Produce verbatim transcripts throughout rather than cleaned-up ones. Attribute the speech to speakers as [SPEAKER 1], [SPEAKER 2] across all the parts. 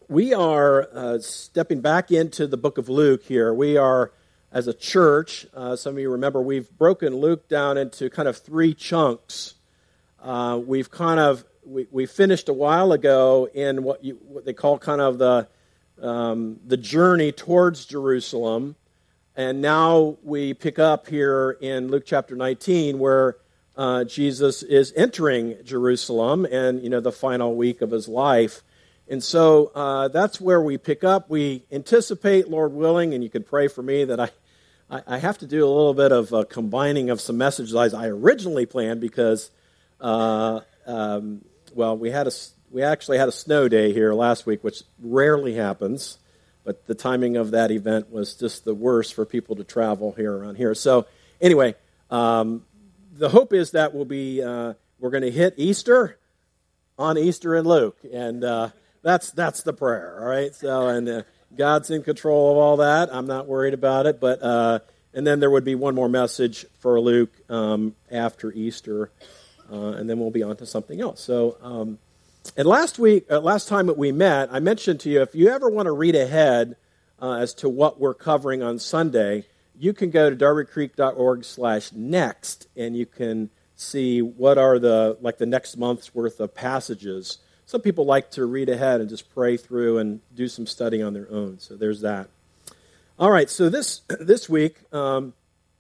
[SPEAKER 1] we are uh, stepping back into the book of Luke here. We are, as a church, uh, some of you remember, we've broken Luke down into kind of three chunks. Uh, we've kind of, we, we finished a while ago in what you what they call kind of the um, the journey towards Jerusalem, and now we pick up here in Luke chapter nineteen where uh, Jesus is entering Jerusalem and, you know, the final week of his life. And so uh, that's where we pick up. We anticipate, Lord willing, and you can pray for me that I, I, I have to do a little bit of uh, combining of some messages I originally planned because, uh, um, well, we had a we actually had a snow day here last week, which rarely happens, but the timing of that event was just the worst for people to travel here around here. So anyway, um, the hope is that we'll be uh, we're going to hit Easter on Easter in Luke, and uh, That's that's the prayer, all right? So, and uh, God's in control of all that. I'm not worried about it. But uh, and then there would be one more message for Luke um, after Easter, uh, and then we'll be on to something else. So, um, and last week, uh, last time that we met, I mentioned to you, if you ever want to read ahead uh, as to what we're covering on Sunday, you can go to darbycreek.org slash next, and you can see what are the like the next month's worth of passages. Some people like to read ahead and just pray through and do some study on their own. So there's that. All right, so this this week um,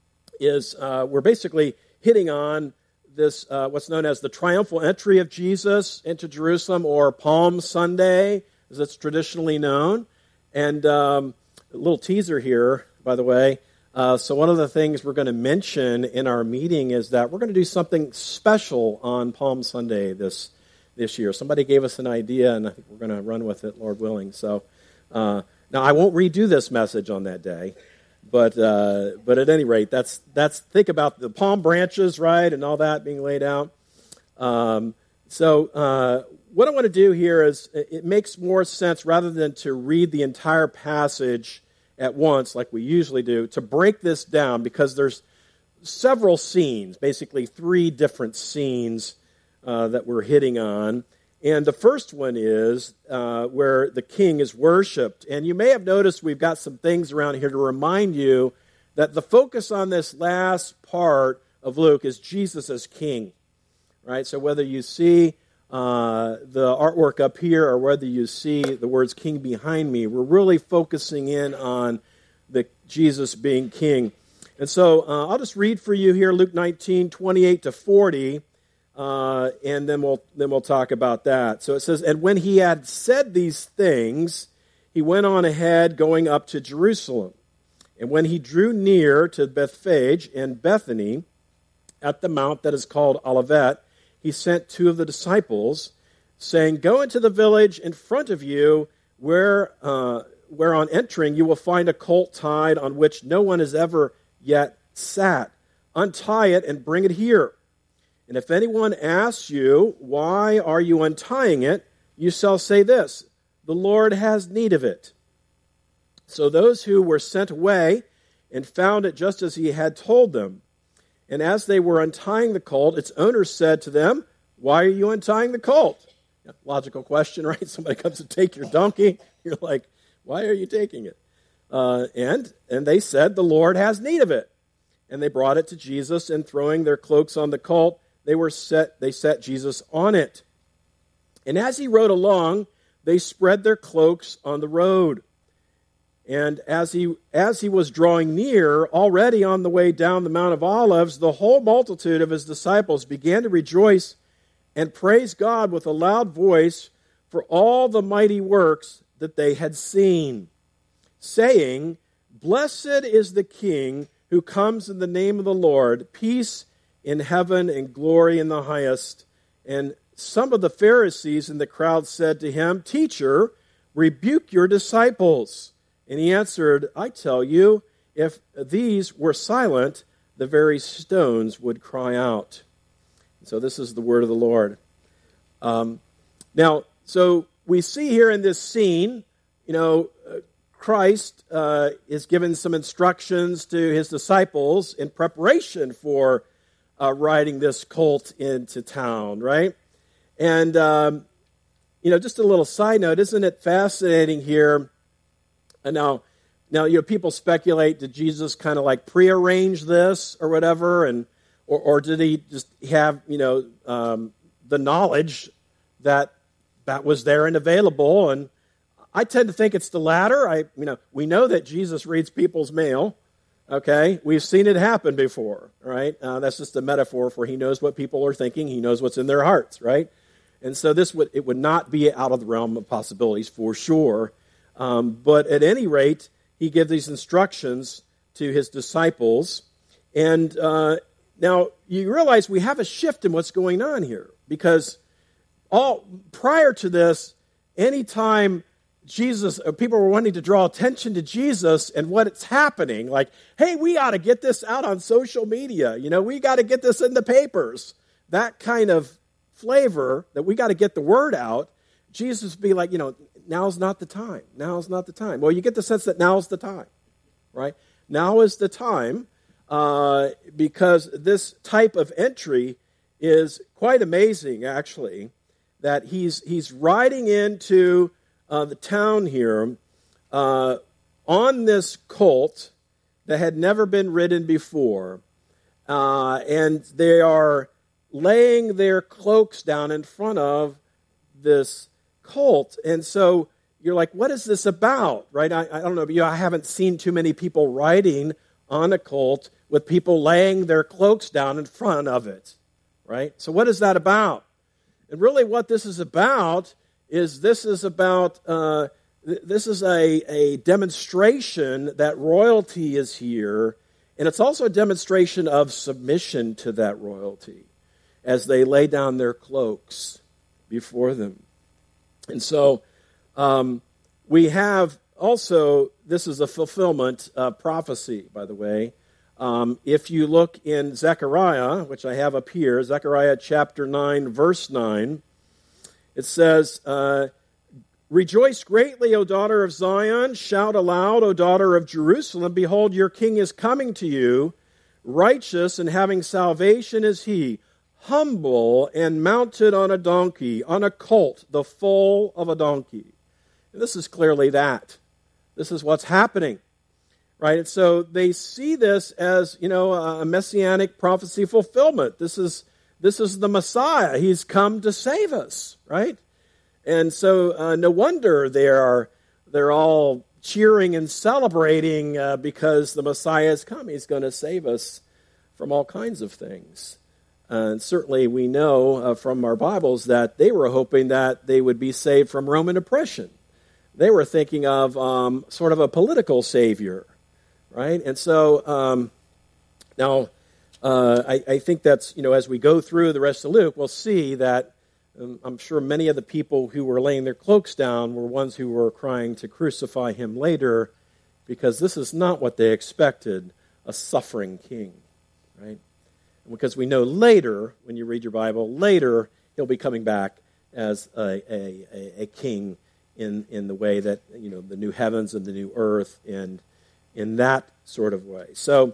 [SPEAKER 1] is uh, we're basically hitting on this uh, what's known as the triumphal entry of Jesus into Jerusalem, or Palm Sunday, as it's traditionally known. And um, a little teaser here, by the way. Uh, so one of the things we're going to mention in our meeting is that we're going to do something special on Palm Sunday this this year. Somebody gave us an idea, and I think we're going to run with it, Lord willing. So, uh, now I won't redo this message on that day, but uh, but at any rate, that's that's think about the palm branches, right, and all that being laid out. Um, so, uh, what I want to do here is it makes more sense rather than to read the entire passage at once, like we usually do, to break this down because there's several scenes, basically three different scenes. Uh, that we're hitting on. And the first one is uh, where the king is worshipped. And you may have noticed we've got some things around here to remind you that the focus on this last part of Luke is Jesus as king. Right? So whether you see uh, the artwork up here or whether you see the words king behind me, we're really focusing in on the Jesus being king. And so uh, I'll just read for you here Luke nineteen, twenty-eight to forty. Uh, and then we'll then we'll talk about that. So it says, and when he had said these things, he went on ahead, going up to Jerusalem. And when he drew near to Bethphage and Bethany, at the mount that is called Olivet, he sent two of the disciples, saying, "Go into the village in front of you, where uh, where on entering you will find a colt tied on which no one has ever yet sat. Untie it and bring it here. And if anyone asks you, why are you untying it, you shall say this, the Lord has need of it." So those who were sent away and found it just as he had told them. And as they were untying the colt, its owner said to them, "Why are you untying the colt?" Logical question, right? Somebody comes to take your donkey. You're like, why are you taking it? Uh, and, and they said, "The Lord has need of it." And they brought it to Jesus, and throwing their cloaks on the colt, They were set. They set Jesus on it. And as he rode along, they spread their cloaks on the road. And as he as he was drawing near, already on the way down the Mount of Olives, the whole multitude of his disciples began to rejoice and praise God with a loud voice for all the mighty works that they had seen, saying, "Blessed is the King who comes in the name of the Lord, peace in heaven and glory in the highest." And some of the Pharisees in the crowd said to him, "Teacher, rebuke your disciples." And he answered, "I tell you, if these were silent, the very stones would cry out." So this is the word of the Lord. Um, now, so we see here in this scene, you know, Christ uh, is given some instructions to his disciples in preparation for uh, riding this colt into town, right? And, um, you know, just a little side note, isn't it fascinating here? And now, now, you know, people speculate, did Jesus kind of like prearrange this or whatever, and or, or did he just have, you know, um, the knowledge that that was there and available? And I tend to think it's the latter. I, you know, we know that Jesus reads people's mail. Okay, we've seen it happen before, right? Uh, that's just a metaphor for he knows what people are thinking. He knows what's in their hearts, right? And so this would it would not be out of the realm of possibilities for sure. Um, but at any rate, he gives these instructions to his disciples. And uh, now you realize we have a shift in what's going on here, because all prior to this, anytime Jesus, people were wanting to draw attention to Jesus and what's happening, like, hey, we ought to get this out on social media. You know, we got to get this in the papers. That kind of flavor that we got to get the word out. Jesus would be like, you know, now's not the time. Now's not the time. Well, you get the sense that now's the time, right? Now is the time uh, because this type of entry is quite amazing, actually, that he's he's riding into uh, the town here uh, on this colt that had never been ridden before, uh, and they are laying their cloaks down in front of this colt. And so you're like, what is this about, right? I, I don't know, but you know, I haven't seen too many people riding on a colt with people laying their cloaks down in front of it, right? So what is that about? And really what this is about is this is about, uh, th- this is a, a demonstration that royalty is here, and it's also a demonstration of submission to that royalty as they lay down their cloaks before them. And so um, we have also, this is a fulfillment uh, prophecy, by the way. Um, if you look in Zechariah, which I have up here, Zechariah chapter nine, verse nine, it says, uh, Rejoice greatly, O daughter of Zion. Shout aloud, O daughter of Jerusalem. Behold, your king is coming to you. Righteous and having salvation is he, humble and mounted on a donkey, on a colt, the foal of a donkey. And this is clearly that. This is what's happening, right? And so they see this as, you know, a messianic prophecy fulfillment. This is this is the Messiah. He's come to save us, right? And so uh, no wonder they are they're all cheering and celebrating uh, because the Messiah has come. He's going to save us from all kinds of things. And certainly we know uh, from our Bibles that they were hoping that they would be saved from Roman oppression. They were thinking of um, sort of a political savior, right? And so um, now uh, I, I think that's, you know, as we go through the rest of Luke, we'll see that um, I'm sure many of the people who were laying their cloaks down were ones who were crying to crucify him later, because this is not what they expected, a suffering king, right? Because we know later, when you read your Bible, later he'll be coming back as a, a, a king in, in the way that, you know, the new heavens and the new earth, and in that sort of way. So,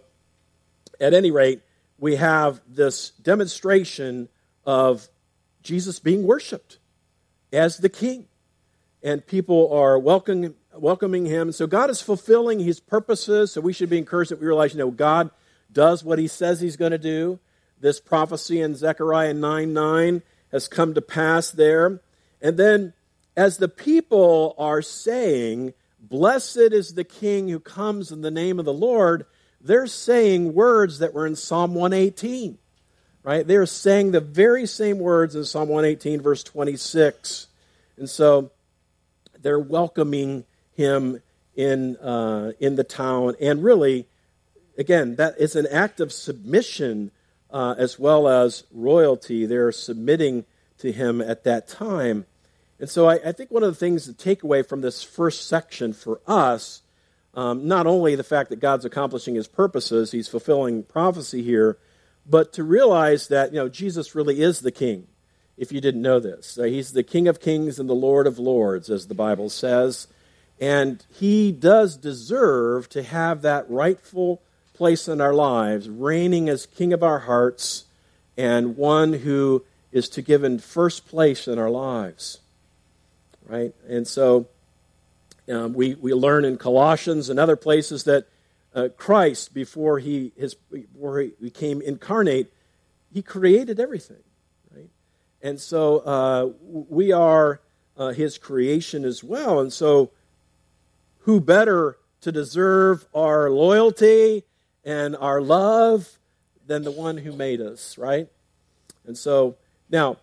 [SPEAKER 1] at any rate, we have this demonstration of Jesus being worshipped as the king. And people are welcoming, welcoming him. So God is fulfilling his purposes, so we should be encouraged that we realize, you know, God does what he says he's going to do. This prophecy in Zechariah nine nine has come to pass there. And then as the people are saying, blessed is the king who comes in the name of the Lord, they're saying words that were in Psalm one eighteen, right? They're saying the very same words in Psalm one eighteen, verse twenty-six. And so they're welcoming him in uh, in the town. And really, again, that is an act of submission uh, as well as royalty. They're submitting to him at that time. And so I, I think one of the things to take away from this first section for us, um, not only the fact that God's accomplishing his purposes, he's fulfilling prophecy here, but to realize that, you know, Jesus really is the king, if you didn't know this. Uh, he's the King of Kings and the Lord of Lords, as the Bible says. And he does deserve to have that rightful place in our lives, reigning as King of our hearts, and one who is to give in first place in our lives. right? And so um, we, we learn in Colossians and other places that uh, Christ, before he, his, before he became incarnate, he created everything, right? And so uh, we are uh, his creation as well. And so who better to deserve our loyalty and our love than the one who made us, right? And so, now,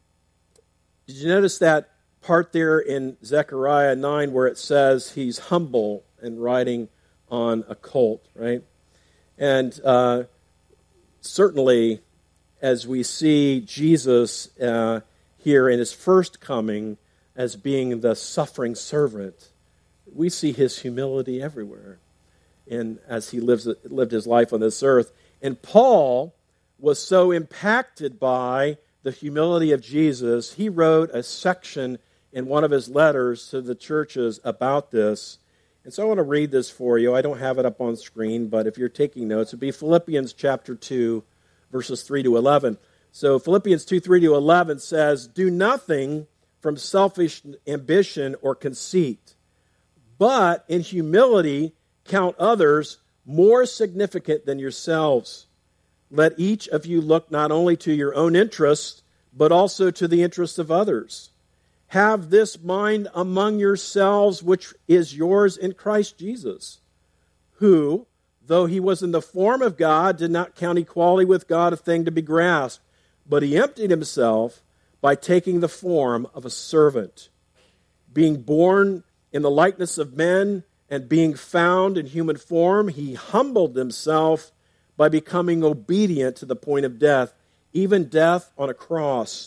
[SPEAKER 1] did you notice that part there in Zechariah nine where it says he's humble and riding on a colt, right? And uh, certainly, as we see Jesus uh, here in his first coming as being the suffering servant, we see his humility everywhere in as he lives lived his life on this earth. And Paul was so impacted by the humility of Jesus, he wrote a section in one of his letters to the churches about this. And so I want to read this for you. I don't have it up on screen, but if you're taking notes, it would be Philippians chapter two, verses three to eleven. So Philippians two, three to eleven says, "Do nothing from selfish ambition or conceit, but in humility count others more significant than yourselves. Let each of you look not only to your own interests, but also to the interests of others. Have this mind among yourselves, which is yours in Christ Jesus, who, though he was in the form of God, did not count equality with God a thing to be grasped, but he emptied himself by taking the form of a servant, being born in the likeness of men, and being found in human form, he humbled himself by becoming obedient to the point of death, even death on a cross.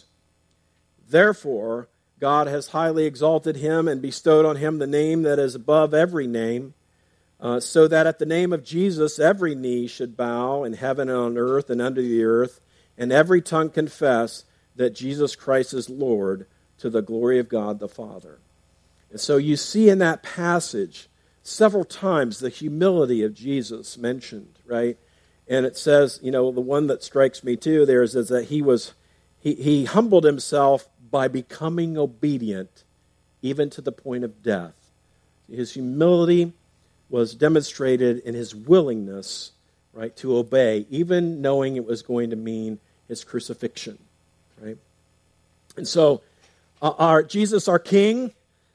[SPEAKER 1] Therefore, God has highly exalted him and bestowed on him the name that is above every name, uh, so that at the name of Jesus every knee should bow in heaven and on earth and under the earth, and every tongue confess that Jesus Christ is Lord, to the glory of God the Father." And so you see in that passage several times the humility of Jesus mentioned, right? And it says, you know, the one that strikes me too there is, is that he was, he, he humbled himself by becoming obedient, even to the point of death. His humility was demonstrated in his willingness, right, to obey, even knowing it was going to mean his crucifixion, right? And so, uh, our Jesus, our King,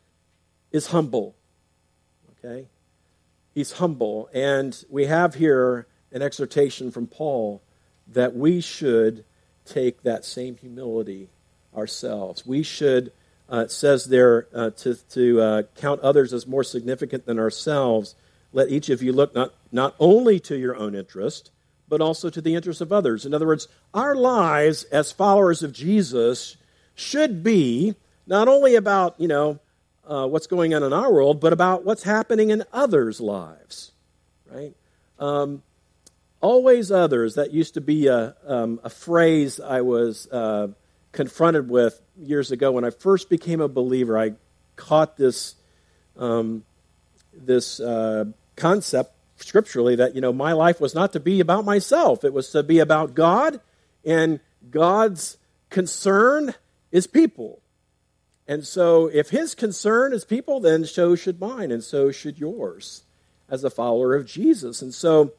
[SPEAKER 1] is humble. Okay? He's humble. And we have here an exhortation from Paul that we should take that same humility ourselves. We should, uh, it says there, uh, to, to uh, count others as more significant than ourselves. Let each of you look not, not only to your own interest, but also to the interest of others. In other words, our lives as followers of Jesus should be not only about, you know, Uh, what's going on in our world, but about what's happening in others' lives, right? Um, always others. That used to be a, um, a phrase I was uh, confronted with years ago when I first became a believer. I caught this um, this uh, concept scripturally that, you know, my life was not to be about myself. It was to be about God, and God's concern is people. And so if his concern is people, then so should mine, and so should yours as a follower of Jesus. And so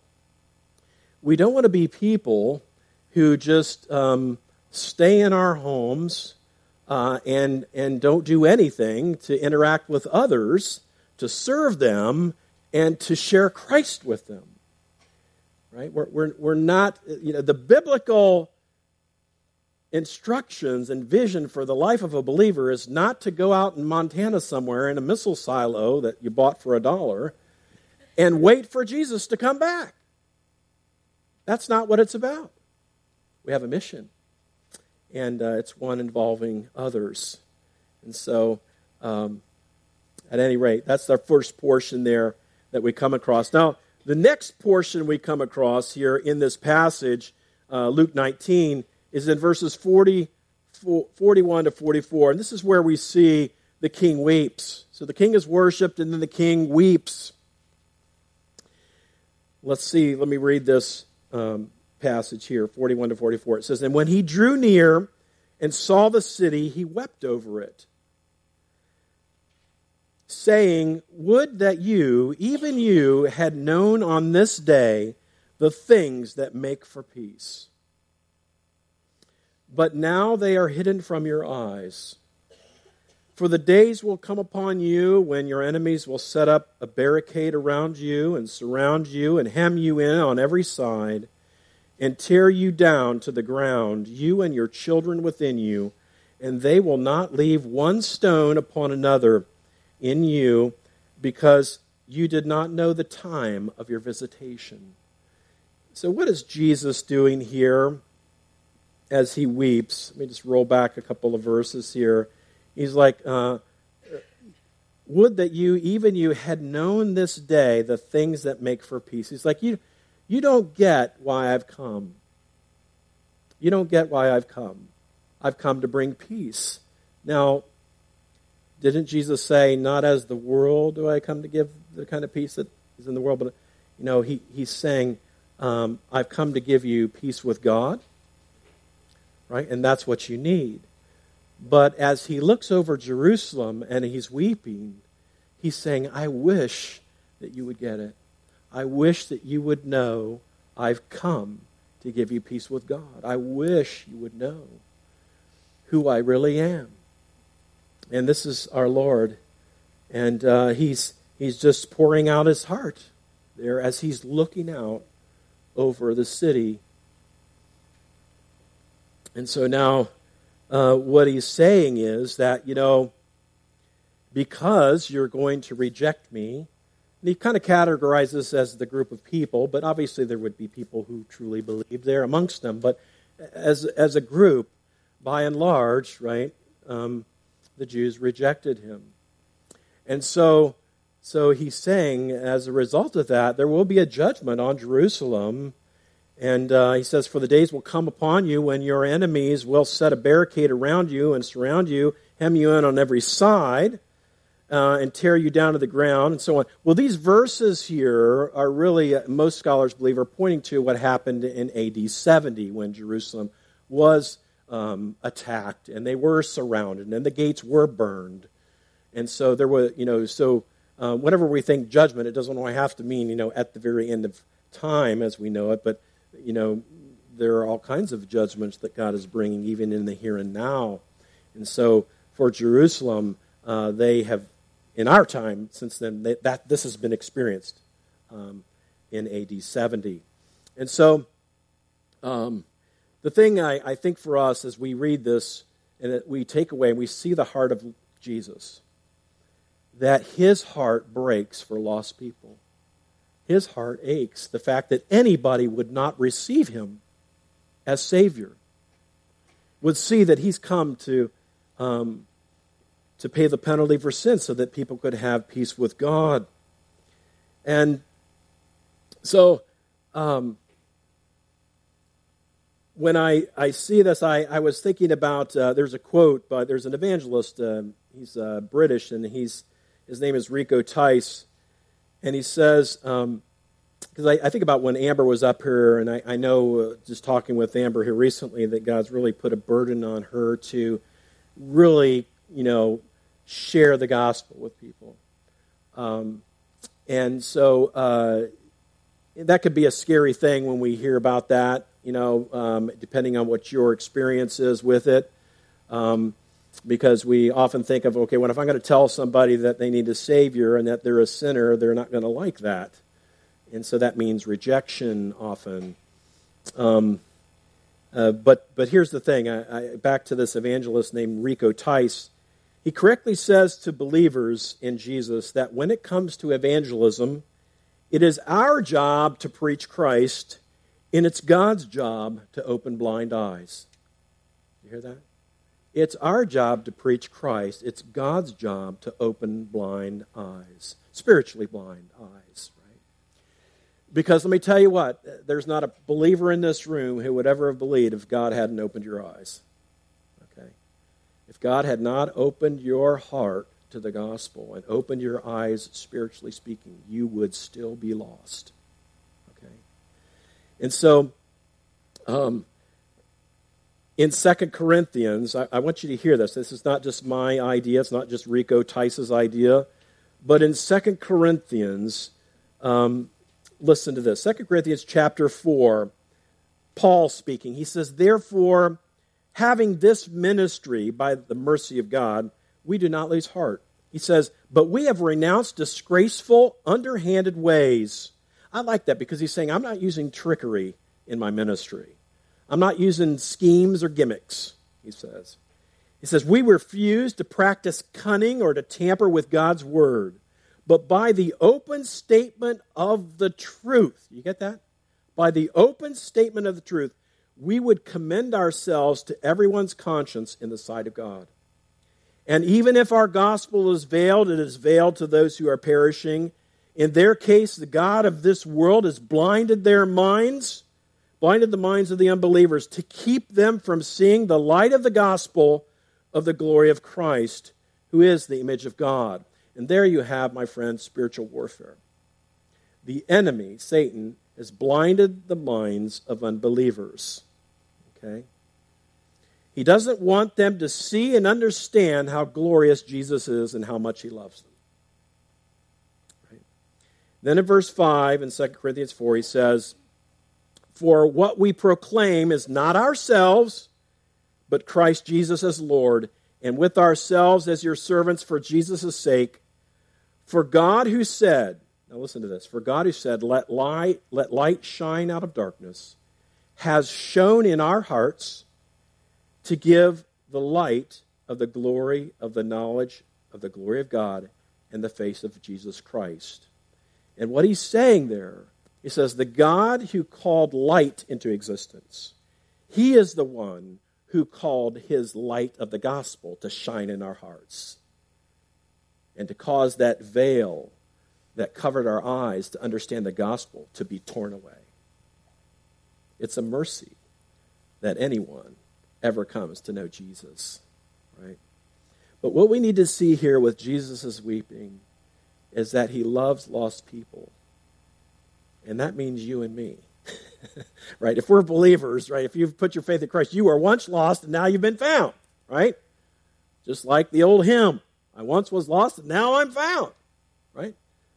[SPEAKER 1] we don't want to be people who just um, stay in our homes uh, and, and don't do anything to interact with others, to serve them, and to share Christ with them. Right? We're, we're, we're not, you know, the biblical instructions and vision for the life of a believer is not to go out in Montana somewhere in a missile silo that you bought for a dollar and wait for Jesus to come back. That's not what it's about. We have a mission, and uh, it's one involving others. And so, um, at any rate, that's our first portion there that we come across. Now, the next portion we come across here in this passage, uh, Luke nineteen, is in verses forty, forty-one to forty-four. And this is where we see the king weeps. So the king is worshipped, and then the king weeps. Let's see, let me read this um, passage here, forty-one to forty-four. It says, "And when he drew near and saw the city, he wept over it, saying, would that you, even you, had known on this day the things that make for peace. But now they are hidden from your eyes. For the days will come upon you when your enemies will set up a barricade around you and surround you and hem you in on every side and tear you down to the ground, you and your children within you, and they will not leave one stone upon another in you because you did not know the time of your visitation. So what is Jesus doing here as he weeps? Let me just roll back a couple of verses here. He's like, uh, would that you, even you, had known this day the things that make for peace. He's like, you, you don't get why I've come. You don't get why I've come. I've come to bring peace. Now, didn't Jesus say, not as the world do I come to give the kind of peace that is in the world, but, you know, he, he's saying, um, I've come to give you peace with God, right? And that's what you need. But as he looks over Jerusalem and he's weeping, he's saying, I wish that you would get it. I wish that you would know I've come to give you peace with God. I wish you would know who I really am. And this is our Lord. And uh, he's, he's just pouring out his heart there as he's looking out over the city. And so now, Uh, what he's saying is that, you know, because you're going to reject me, and he kind of categorizes this as the group of people, but obviously there would be people who truly believe there amongst them. But as as a group, by and large, right, um, the Jews rejected him. And so, so he's saying, as a result of that, there will be a judgment on Jerusalem. And uh, he says, for the days will come upon you when your enemies will set a barricade around you and surround you, hem you in on every side, uh, and tear you down to the ground, and so on. Well, these verses here are really, uh, most scholars believe, are pointing to what happened in A D seventy when Jerusalem was um, attacked, and they were surrounded, and the gates were burned. And so there were, you know, so uh, whenever we think judgment, it doesn't only have to mean, you know, at the very end of time as we know it, but you know, there are all kinds of judgments that God is bringing even in the here and now. And so for Jerusalem, uh, they have, in our time, since then, they, that this has been experienced um, in A D seventy. And so um, the thing I, I think for us as we read this and that we take away and we see the heart of Jesus, that his heart breaks for lost people. His heart aches. The fact that anybody would not receive him as Savior, would see that he's come to um, to pay the penalty for sin so that people could have peace with God. And so um, when I, I see this, I, I was thinking about, uh, there's a quote, but there's an evangelist, uh, he's uh, British, and he's his name is Rico Tice. And he says, um, because I, I think about when Amber was up here, and I, I know uh, just talking with Amber here recently that God's really put a burden on her to really, you know, share the gospel with people. Um, and so uh, that could be a scary thing when we hear about that, you know, um, depending on what your experience is with it. Um Because we often think of, okay, well, if I'm going to tell somebody that they need a Savior and that they're a sinner, they're not going to like that. And so that means rejection often. Um, uh, but but here's the thing. I, I, back to this evangelist named Rico Tice. He correctly says to believers in Jesus that when it comes to evangelism, it is our job to preach Christ, and it's God's job to open blind eyes. You hear that? It's our job to preach Christ. It's God's job to open blind eyes, spiritually blind eyes, right? Because let me tell you what, there's not a believer in this room who would ever have believed if God hadn't opened your eyes, okay? If God had not opened your heart to the gospel and opened your eyes, spiritually speaking, you would still be lost, okay? And so, um, in Second Corinthians, I, I want you to hear this. This is not just my idea. It's not just Rico Tice's idea. But in Second Corinthians, um, listen to this. Second Corinthians chapter four, Paul speaking. He says, therefore, having this ministry by the mercy of God, we do not lose heart. He says, but we have renounced disgraceful, underhanded ways. I like that because he's saying, I'm not using trickery in my ministry. I'm not using schemes or gimmicks, he says. He says, we refuse to practice cunning or to tamper with God's word, but by the open statement of the truth, you get that? By the open statement of the truth, we would commend ourselves to everyone's conscience in the sight of God. And even if our gospel is veiled, it is veiled to those who are perishing. In their case, the God of this world has blinded their minds, blinded the minds of the unbelievers, to keep them from seeing the light of the gospel of the glory of Christ, who is the image of God. And there you have, my friends, spiritual warfare. The enemy, Satan, has blinded the minds of unbelievers. Okay? He doesn't want them to see and understand how glorious Jesus is and how much he loves them. Right? Then in verse five in Second Corinthians four, he says, for what we proclaim is not ourselves, but Christ Jesus as Lord, and with ourselves as your servants for Jesus' sake. For God who said, now listen to this, for God who said, let light, let light shine out of darkness, has shone in our hearts to give the light of the glory of the knowledge of the glory of God in the face of Jesus Christ. And what he's saying there, he says, the God who called light into existence, he is the one who called his light of the gospel to shine in our hearts and to cause that veil that covered our eyes to understand the gospel to be torn away. It's a mercy that anyone ever comes to know Jesus, right? But what we need to see here with Jesus' weeping is that he loves lost people. And that means you and me, right? If we're believers, right? If you've put your faith in Christ, you were once lost and now you've been found, right? Just like the old hymn, I once was lost and now I'm found, right?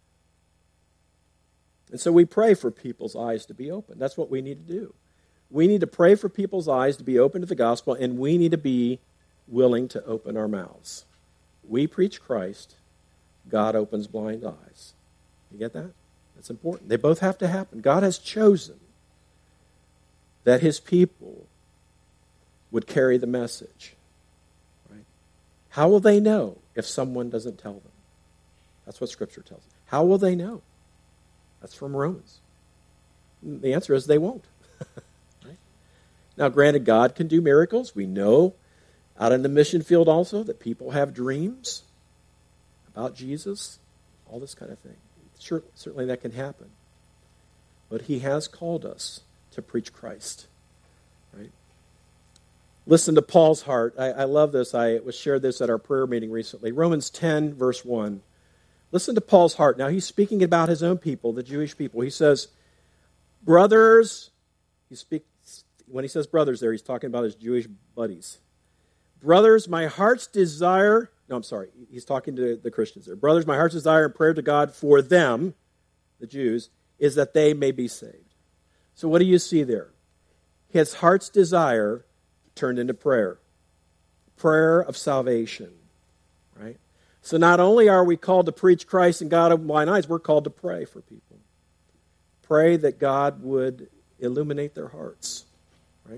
[SPEAKER 1] And so we pray for people's eyes to be open. That's what we need to do. We need to pray for people's eyes to be open to the gospel, and we need to be willing to open our mouths. We preach Christ. God opens blind eyes. You get that? That's important. They both have to happen. God has chosen that his people would carry the message. Right? How will they know if someone doesn't tell them? That's what Scripture tells us. How will they know? That's from Romans. The answer is they won't. Right? Now, granted, God can do miracles. We know out in the mission field also that people have dreams about Jesus, all this kind of thing. Sure, certainly that can happen. But he has called us to preach Christ. Right? Listen to Paul's heart. I, I love this. I was shared this at our prayer meeting recently. Romans ten, verse one. Listen to Paul's heart. Now, he's speaking about his own people, the Jewish people. He says, brothers, he speaks, when he says brothers there, he's talking about his Jewish buddies. Brothers, my heart's desire, no, I'm sorry, he's talking to the Christians there. Brothers, my heart's desire and prayer to God for them, the Jews, is that they may be saved. So what do you see there? His heart's desire turned into prayer. Prayer of salvation, right? So not only are we called to preach Christ and God open blind eyes, we're called to pray for people. Pray that God would illuminate their hearts, right?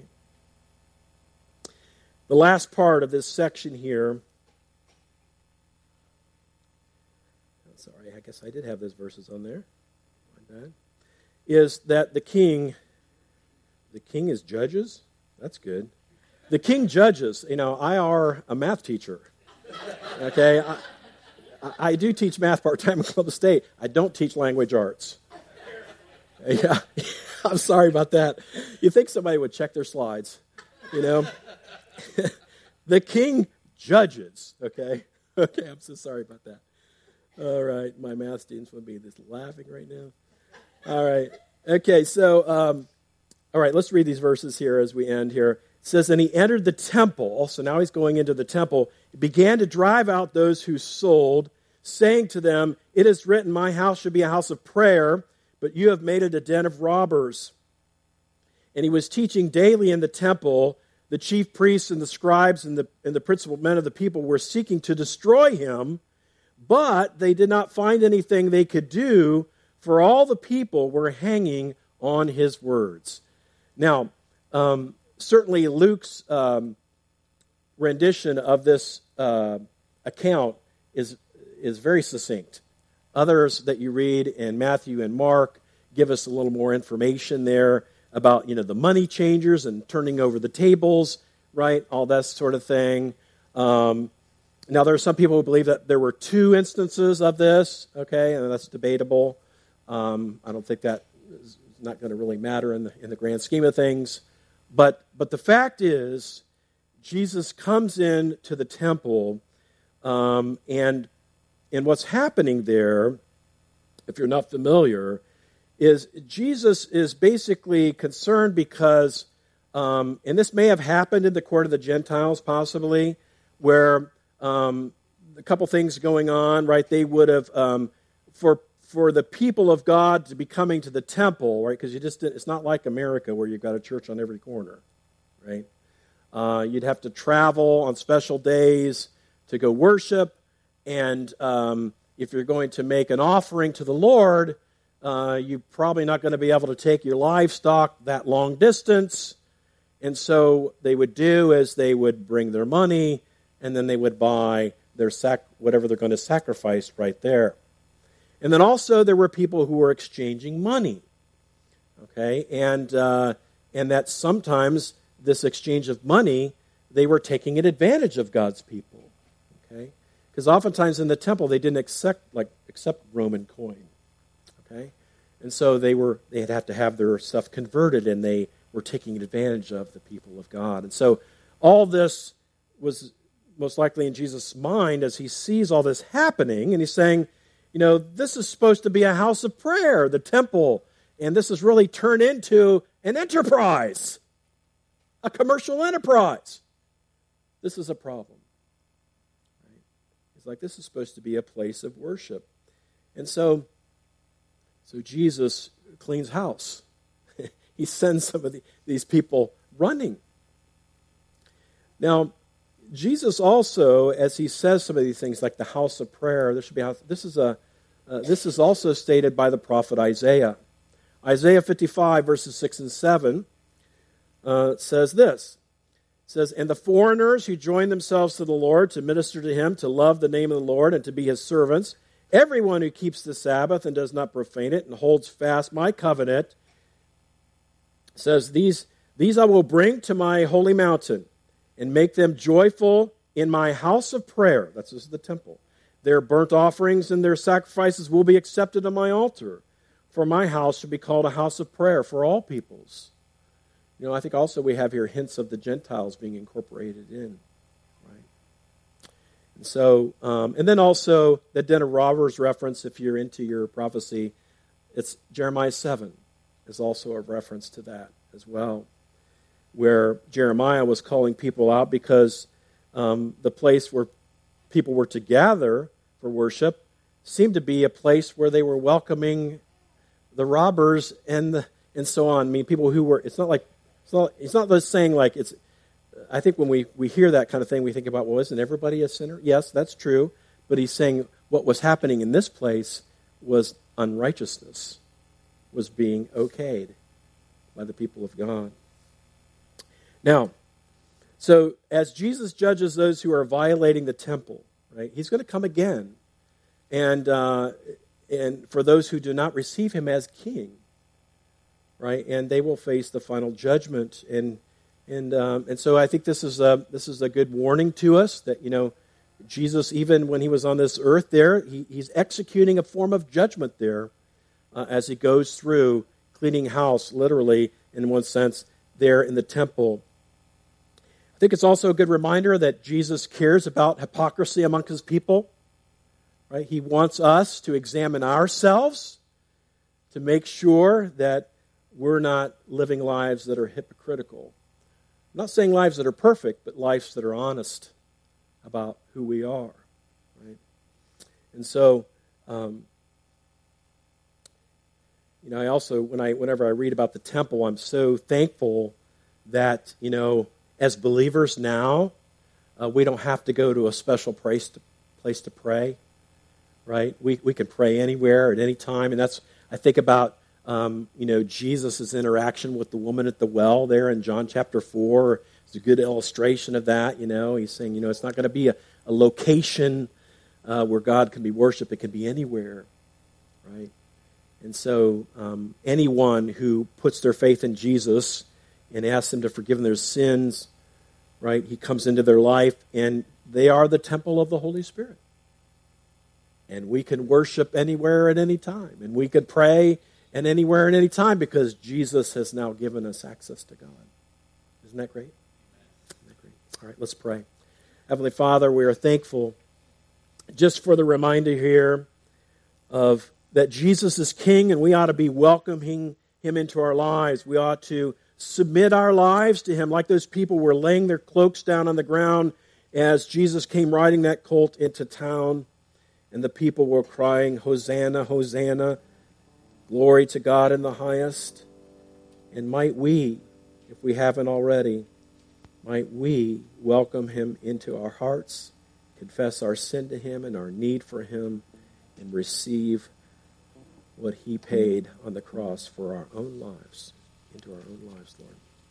[SPEAKER 1] The last part of this section here, sorry, I guess I did have those verses on there, my bad, is that the king, the king is judges? That's good. The king judges. You know, I are a math teacher, okay? I, I do teach math part-time at Columbus State. I don't teach language arts. Yeah, I'm sorry about that. You think somebody would check their slides, you know? The king judges, okay? Okay, I'm so sorry about that. All right, my math students would be just laughing right now. All right, okay, so, um, all right, let's read these verses here as we end here. It says, and he entered the temple, so now he's going into the temple. He began to drive out those who sold, saying to them, "It is written, my house should be a house of prayer, but you have made it a den of robbers." And he was teaching daily in the temple. The chief priests and the scribes and the, and the principal men of the people were seeking to destroy him, but they did not find anything they could do, for all the people were hanging on his words. Now, um, certainly Luke's um, rendition of this uh, account is is very succinct. Others that you read in Matthew and Mark give us a little more information there about, you know, the money changers and turning over the tables, right? All that sort of thing. Um, now, there are some people who believe that there were two instances of this, okay, and that's debatable. Um, I don't think that is not going to really matter in the in the grand scheme of things. But but the fact is, Jesus comes in to the temple, um, and and what's happening there, if you're not familiar, is Jesus is basically concerned because, um, and this may have happened in the court of the Gentiles possibly, where um, a couple things going on, right? They would have, um, for for the people of God to be coming to the temple, right? Because you just didn't, it's not like America where you've got a church on every corner, right? Uh, you'd have to travel on special days to go worship, and um, if you're going to make an offering to the Lord, uh, you're probably not going to be able to take your livestock that long distance. And so they would do is they would bring their money, and then they would buy their sac whatever they're going to sacrifice right there. And then also there were people who were exchanging money, okay, and uh, and that sometimes this exchange of money, they were taking advantage of God's people, okay, because oftentimes in the temple they didn't accept like accept Roman coin, okay, and so they were they'd have to have their stuff converted, and they were taking advantage of the people of God, and so all this was most likely in Jesus' mind as he sees all this happening, and he's saying, you know, this is supposed to be a house of prayer, the temple, and this has really turned into an enterprise, a commercial enterprise. This is a problem. Right? It's like this is supposed to be a place of worship. And so, so Jesus cleans house. He sends some of the, these people running. Now, Jesus also, as he says some of these things, like the house of prayer, there should be a house, this is a uh, this is also stated by the prophet Isaiah. Isaiah fifty-five, verses six and seven, uh, says this. It says, "And the foreigners who join themselves to the Lord to minister to him, to love the name of the Lord, and to be his servants, everyone who keeps the Sabbath and does not profane it, and holds fast my covenant," says, these, these I will bring to my holy mountain, and make them joyful in my house of prayer. That's just the temple. Their burnt offerings and their sacrifices will be accepted on my altar. For my house should be called a house of prayer for all peoples. You know, I think also we have here hints of the Gentiles being incorporated in. Right? And so, um, and then also the den of robbers reference, if you're into your prophecy, it's Jeremiah seven is also a reference to that as well, where Jeremiah was calling people out because um, the place where people were to gather for worship seemed to be a place where they were welcoming the robbers and the, and so on. I mean, people who were, it's not like, it's not, it's not just saying like it's, I think when we, we hear that kind of thing, we think about, well, isn't everybody a sinner? Yes, that's true. But he's saying what was happening in this place was unrighteousness, was being okayed by the people of God. Now, so as Jesus judges those who are violating the temple, right, he's going to come again, and uh, and for those who do not receive him as king, right, and they will face the final judgment, and and um, and so I think this is a this is a good warning to us that, you know, Jesus, even when he was on this earth, there he, he's executing a form of judgment there uh, as he goes through cleaning house, literally in one sense, there in the temple. I think it's also a good reminder that Jesus cares about hypocrisy among his people. Right? He wants us to examine ourselves to make sure that we're not living lives that are hypocritical. I'm not saying lives that are perfect, but lives that are honest about who we are. Right? And so, um, you know, I also, when I, whenever I read about the temple, I'm so thankful that, you know, as believers now, uh, we don't have to go to a special place to, place to pray, right? We we can pray anywhere at any time, and that's, I think about, um, you know, Jesus' interaction with the woman at the well there in John chapter four. It's a good illustration of that, you know. He's saying, you know, it's not going to be a, a location uh, where God can be worshipped. It can be anywhere, right? And so um, anyone who puts their faith in Jesus and asks him to forgive them their sins, right, he comes into their life, and they are the temple of the Holy Spirit. And we can worship anywhere at any time. And we could pray and anywhere and any time because Jesus has now given us access to God. Isn't that great? Isn't that great? All right, let's pray. Heavenly Father, we are thankful just for the reminder here of that Jesus is King, and we ought to be welcoming him into our lives. We ought to submit our lives to him like those people were laying their cloaks down on the ground as Jesus came riding that colt into town, and the people were crying, Hosanna, Hosanna, glory to God in the highest. And might we, if we haven't already, might we welcome him into our hearts, confess our sin to him and our need for him, and receive what he paid on the cross for our own lives, into our own lives, Lord.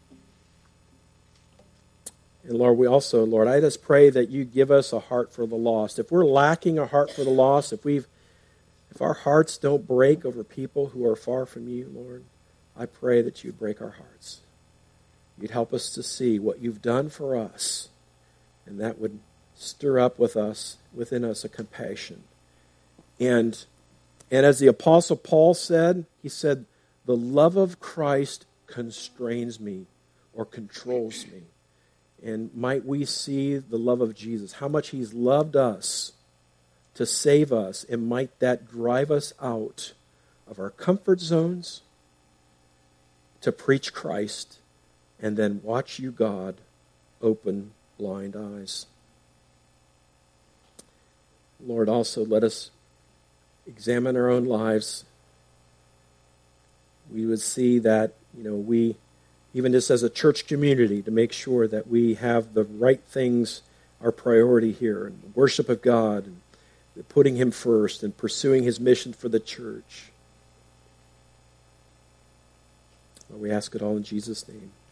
[SPEAKER 1] And Lord, we also, Lord, I just pray that you give us a heart for the lost. If we're lacking a heart for the lost, if we've, if our hearts don't break over people who are far from you, Lord, I pray that you'd break our hearts. You'd help us to see what you've done for us, and that would stir up with us, within us, a compassion. And And as the Apostle Paul said, he said, the love of Christ constrains me or controls me. And might we see the love of Jesus, how much he's loved us to save us, and might that drive us out of our comfort zones to preach Christ and then watch you, God, open blind eyes. Lord, also let us examine our own lives. We would see that, you know, we, even just as a church community, to make sure that we have the right things, our priority here, and the worship of God, and putting him first, and pursuing his mission for the church. Lord, we ask it all in Jesus' name.